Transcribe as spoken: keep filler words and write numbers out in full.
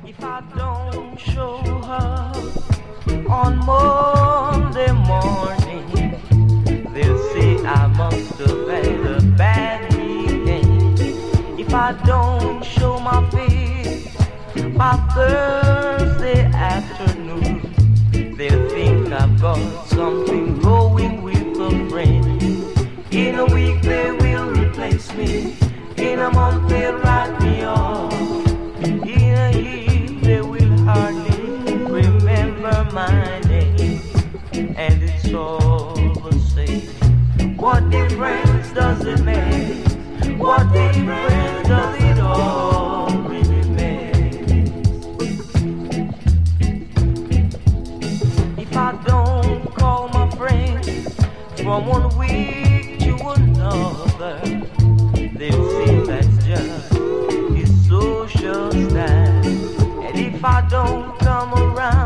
If I don't show up on Monday morning, they'll say I must have had a bad weekend. If I don't show my face by Thursday afternoon, they'll think I've got something going with a friend. In a week they will replace me, in a month they'll write me off, in a year they will hardly remember my name. And it's all the same. What difference does it make? What difference does it all really make? If I don't call my friends from one week to another, they'll say that's just his social style. And if I don't come around